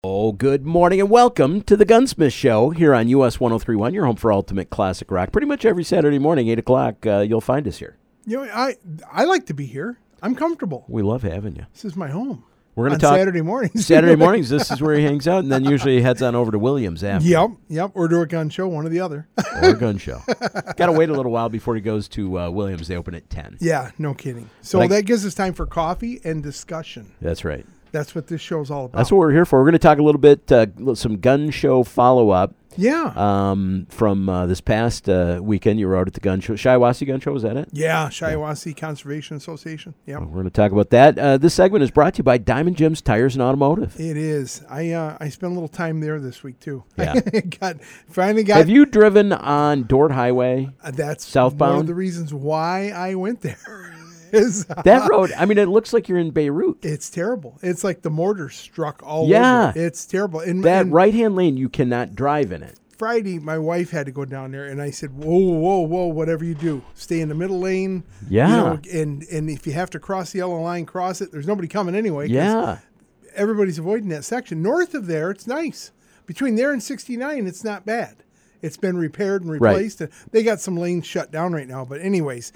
Oh, good morning and welcome to the Gunsmith Show here on US 1031, your home for ultimate classic rock. Pretty much every Saturday morning, 8 o'clock, you'll find us here. You know, I like to be here. I'm comfortable. We love having you. This is my home. We're going on to talk Saturday mornings. Saturday mornings, this is where he hangs out, and then usually he heads on over to Williams after. Yep. Or to a gun show, one or the other. Or a gun show. Got to wait a little while before he goes to Williams. They open at 10. Yeah, no kidding. So that gives us time for coffee and discussion. That's right. That's what this show's all about. That's what we're here for. We're going to talk a little bit, some gun show follow-up. Yeah. From this past weekend, you were out at the gun show. Shiawassee Gun Show, was that it? Yeah, Shiawassee Conservation Association. Yeah. We're going to talk about that. This segment is brought to you by Diamond Jim's Tires and Automotive. It is. I spent a little time there this week, too. Yeah. Finally got... Have you driven on Dort Highway? That's southbound? one of the reasons why I went there. That road, I mean, it looks like you're in Beirut. It's terrible. It's like the mortar struck all Yeah. over. It's terrible. And Right-hand lane, you cannot drive in it. Friday, my wife had to go down there, and I said, whoa, whatever you do, stay in the middle lane. Yeah. And if you have to cross the yellow line, cross it. There's nobody coming anyway. Yeah. Everybody's avoiding that section. North of there, it's nice. Between there and 69, it's not bad. It's been repaired and replaced. Right. They got some lanes shut down right now. But anyways,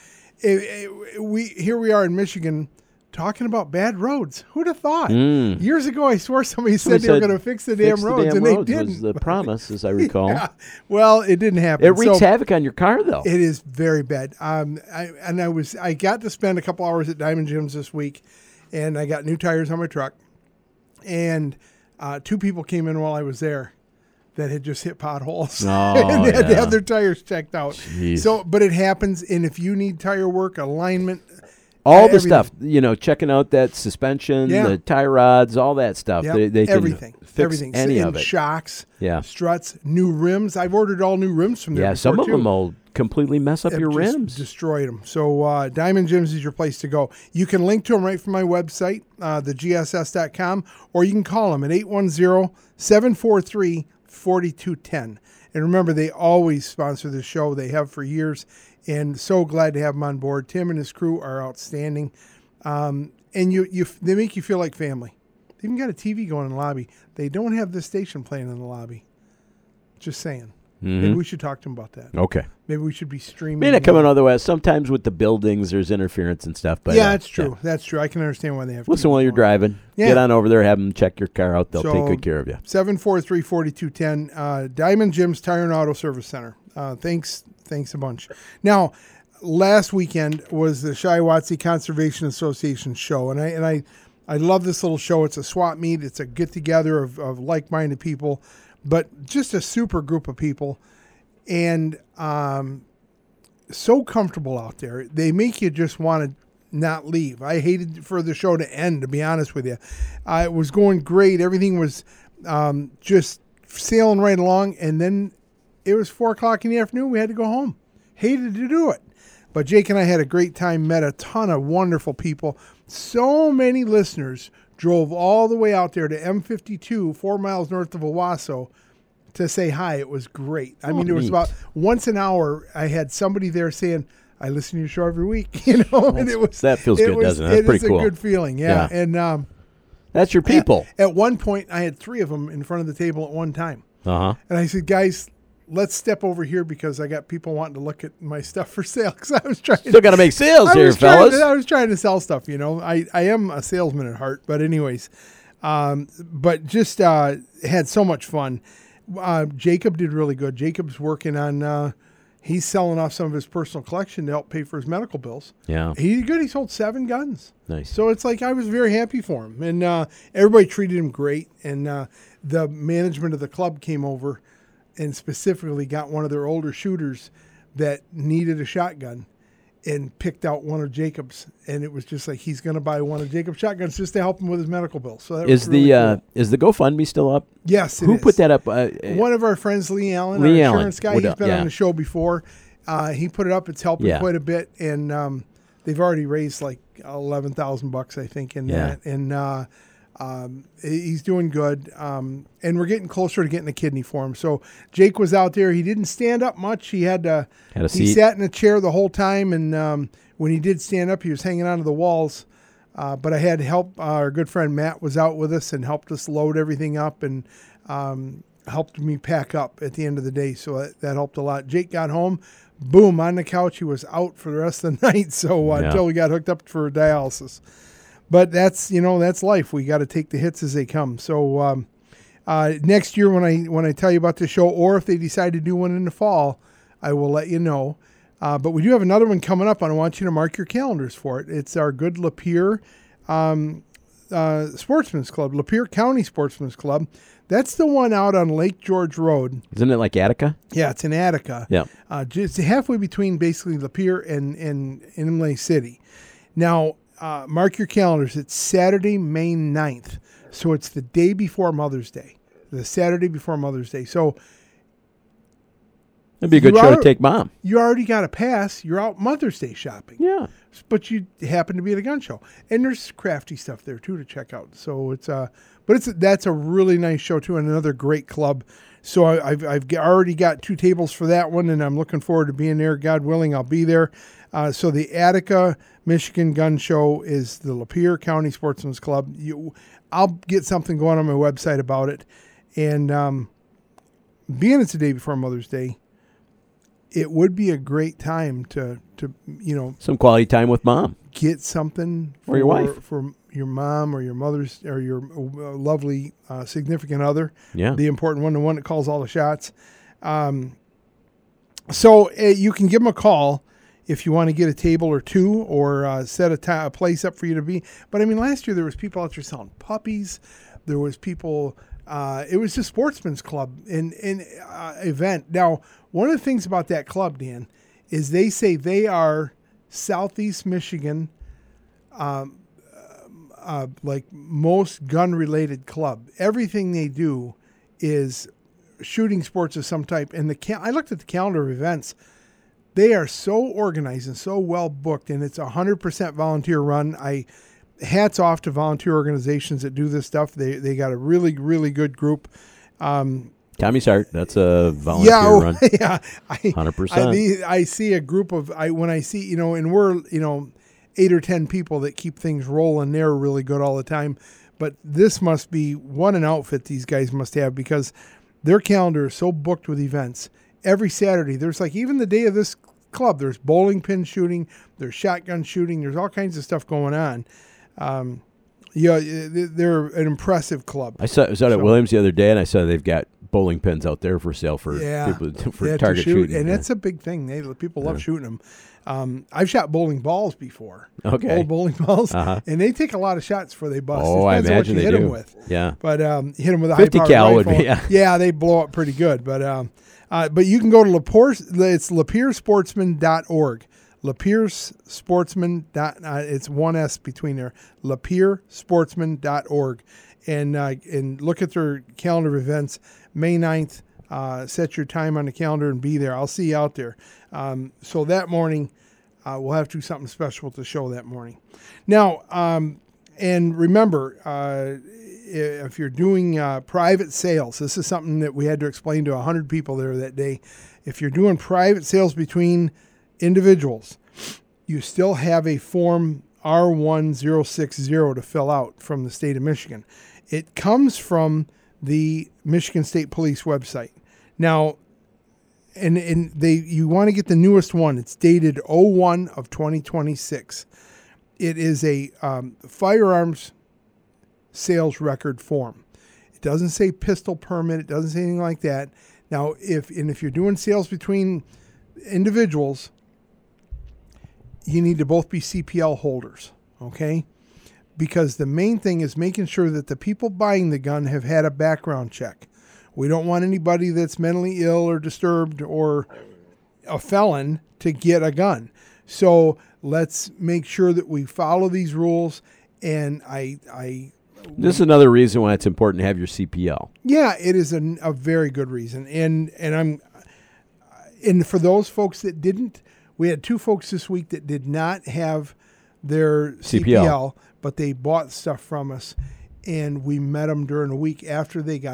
here we are in Michigan talking about bad roads. Who'd have thought? Years ago, I swore somebody said they were going to fix the damn roads, and they didn't. Was the promise, as I recall. Yeah. Well, it didn't happen. It wreaks havoc on your car, though. It is very bad. I got to spend a couple hours at Diamond Jim's this week, and I got new tires on my truck, and two people came in while I was there that had just hit potholes and they had to have their tires checked out. Jeez. So, but it happens, and if you need tire work, alignment, all the stuff, checking out that suspension, Yeah. the tie rods, all that stuff. Yep. They can everything, fix any and of it. shocks, Yeah. struts, new rims. I've ordered all new rims from there. Yeah, some of them will completely mess up your Just rims. destroyed them. So Diamond Jim's is your place to go. You can link to them right from my website, thegss.com, or you can call them at 810-743-4210. And remember, they always sponsor the show. They have for years, and so glad to have them on board. Tim and his crew are outstanding, and they make you feel like family. They even got a TV going in the lobby. They don't have this station playing in the lobby. Just saying. Maybe we should talk to them about that. Okay. Maybe we should be streaming. May not come in otherwise. Sometimes with the buildings, there's interference and stuff. But yeah, that's true. Yeah. That's true. I can understand why they have. Listen while you're driving. Yeah. Get on over there. Have them check your car out. They'll take good care of you. 743-4210. Diamond Jim's Tire and Auto Service Center. Thanks a bunch. Now, last weekend was the Shiawassee Conservation Association show, and I love this little show. It's a swap meet. It's a get together of like-minded people, but just a super group of people, and so comfortable out there. They make you just want to not leave. I hated for the show to end, to be honest with you. It was going great. Everything was just sailing right along, and then it was 4 o'clock in the afternoon. We had to go home. Hated to do it. But Jake and I had a great time, met a ton of wonderful people. So many listeners drove all the way out there to M52, 4 miles north of Owasso, to say hi. It was great. I mean, it was about once an hour. I had somebody there saying, I listen to your show every week, and it was that feels good, doesn't it? That's pretty cool. It's a good feeling, yeah. And that's your people. At one point, I had 3 of them in front of the table at one time. And I said, guys, let's step over here because I got people wanting to look at my stuff for sale. Because I was trying. Still got to make sales here, fellas. I was trying to sell stuff. I am a salesman at heart. But anyways, but just had so much fun. Jacob did really good. Jacob's working on. He's selling off some of his personal collection to help pay for his medical bills. Yeah, he did good. He sold 7 guns. Nice. So it's like I was very happy for him, and everybody treated him great. And the management of the club came over and specifically got one of their older shooters that needed a shotgun and picked out one of Jacob's. And it was just like, he's going to buy one of Jacob's shotguns just to help him with his medical bill. So that was really cool. Is the GoFundMe still up? Yes, it Who is. put that up? One of our friends, Lee Allen, Lee our Allen. insurance guy. He's been on the show before. He put it up. It's helping quite a bit. And they've already raised like $11,000, I think, in that. And he's doing good, and we're getting closer to getting a kidney for him. So Jake was out there. He didn't stand up much. He had a seat. Sat in a chair the whole time, and when he did stand up, he was hanging onto the walls But I had help. Our good friend Matt was out with us and helped us load everything up and helped me pack up at the end of the day. So that helped a lot. Jake got home, boom, on the couch. He was out for the rest of the night. So until we got hooked up for dialysis. But that's life. We got to take the hits as they come. So next year when I tell you about the show, or if they decide to do one in the fall, I will let you know. But we do have another one coming up, and I want you to mark your calendars for it. It's our good Lapeer Sportsman's Club, Lapeer County Sportsman's Club. That's the one out on Lake George Road. Isn't it like Attica? Yeah, it's in Attica. Yeah. Just halfway between basically Lapeer and Imlay City. Now, mark your calendars. It's Saturday, May 9th. So it's the day before Mother's Day. The Saturday before Mother's Day. So it'd be a good show to take Mom. You already got a pass. You're out Mother's Day shopping. Yeah. But you happen to be at a gun show. And there's crafty stuff there, too, to check out. So that's a really nice show, too, and another great club. So I've already got 2 tables for that one, and I'm looking forward to being there. God willing, I'll be there. So the Attica, Michigan Gun Show is the Lapeer County Sportsman's Club. I'll get something going on my website about it. And being it's the day before Mother's Day, it would be a great time to some quality time with Mom. Get something for your wife, for your mom or your mother's or your lovely significant other. Yeah, the important one, the one that calls all the shots. So you can give them a call if you want to get a table or 2 or set a place up for you to be. But I mean, last year there was people out there selling puppies. There was people. It was a sportsman's club and event. Now, one of the things about that club, Dan, is they say they are Southeast Michigan, like most gun-related club. Everything they do is shooting sports of some type. And I looked at the calendar of events. They are so organized and so well booked, and it's 100% volunteer run. Hats off to volunteer organizations that do this stuff. They got a really, really good group. Tommy's Heart, that's a volunteer run. Yeah, 100%. I see a group of when I see and we're 8 or 10 people that keep things rolling. They're really good all the time. But this must be an outfit these guys must have, because their calendar is so booked with events. Every Saturday, there's even the day of this club, there's bowling pin shooting, there's shotgun shooting, there's all kinds of stuff going on. They're an impressive club. I was out at Williams the other day, and I saw they've got bowling pins out there for sale for people for target shooting. And that's a big thing. People love shooting them. I've shot bowling balls before. Okay. Old bowling balls. Uh-huh. And they take a lot of shots before they bust. Oh, I imagine they do. Hit them with. Yeah. But hit them with a 50 cal would be, yeah, they blow up pretty good. But you can go to it's LapeerSportsman.org. LapeerSportsman. It's one S between there. LapeerSportsman.org. And look at their calendar of events. May 9th, set your time on the calendar and be there. I'll see you out there. So that morning, we'll have to do something special with the show that morning. Now, and remember, if you're doing private sales, this is something that we had to explain to 100 people there that day. If you're doing private sales between individuals, you still have a form R1060 to fill out from the state of Michigan. It comes from the Michigan State Police website. Now, you want to get the newest one. It's dated 01 of 2026. It is a firearms sales record form. It doesn't say pistol permit. It doesn't say anything like that. Now, if you're doing sales between individuals, you need to both be CPL holders, okay? Because the main thing is making sure that the people buying the gun have had a background check. We don't want anybody that's mentally ill or disturbed or a felon to get a gun. So let's make sure that we follow these rules. And this is another reason why it's important to have your CPL. Yeah, it is a very good reason. And for those folks that didn't, we had 2 folks this week that did not have their CPL, but they bought stuff from us, and we met them during a week after they got their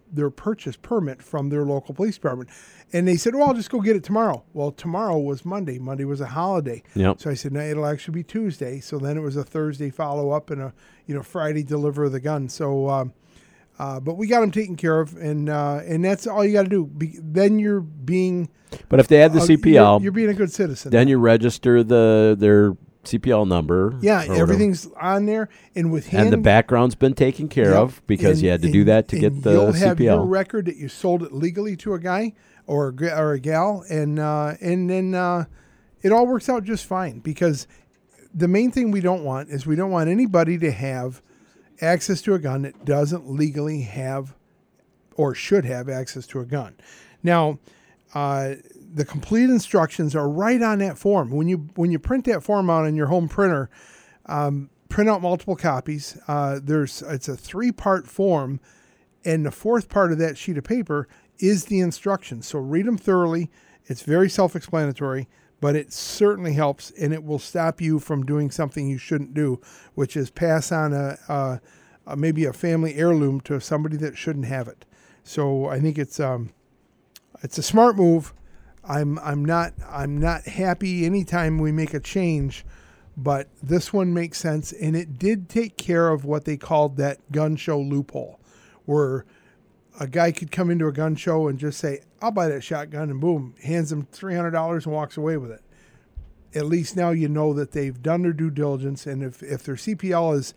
their purchase permit from their local police department. And they said, well, I'll just go get it tomorrow. Well, tomorrow was Monday. Monday was a holiday. Yep. So I said, no, it'll actually be Tuesday. So then it was a Thursday follow-up and a Friday deliver of the gun. So, but we got them taken care of, and that's all you got to do. Then you're being... But if they had the CPL... You're being a good citizen. Then you register their CPL number. Yeah, everything's on there. And with him... And the background's been taken care of because you had to do that to get the you'll CPL. Have your record that you sold it legally to a guy or a gal, and then it all works out just fine. Because the main thing we don't want is we don't want anybody to have access to a gun that doesn't legally have or should have access to a gun. Now, the complete instructions are right on that form. When you print that form out on your home printer, print out multiple copies. It's a 3-part form, and the 4th part of that sheet of paper is the instructions. So read them thoroughly. It's very self-explanatory, but it certainly helps, and it will stop you from doing something you shouldn't do, which is pass on maybe a family heirloom to somebody that shouldn't have it. So I think it's a smart move. I'm not happy anytime we make a change, but this one makes sense, and it did take care of what they called that gun show loophole, where a guy could come into a gun show and just say, I'll buy that shotgun, and boom, hands him $300 and walks away with it. At least now you know that they've done their due diligence, and if their CPL is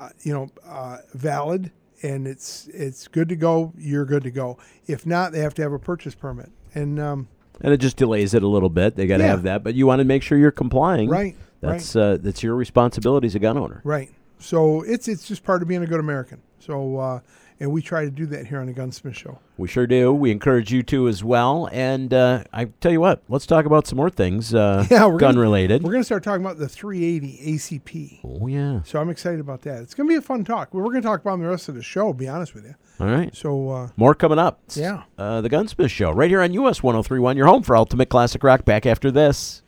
valid and it's good to go, you're good to go. If not, they have to have a purchase permit. And it just delays it a little bit. They got to have that, but you want to make sure you're complying. Right. That's your responsibility as a gun owner. Right. So it's just part of being a good American. So and we try to do that here on the Gunsmith Show. We sure do. We encourage you to as well. And I tell you what, let's talk about some more things gun-related. We're going to start talking about the 380 ACP. Oh, yeah. So I'm excited about that. It's going to be a fun talk. We're going to talk about them the rest of the show, to be honest with you. All right. So more coming up. Yeah. The Gunsmith Show right here on US 103.1, your home for Ultimate Classic Rock. Back after this.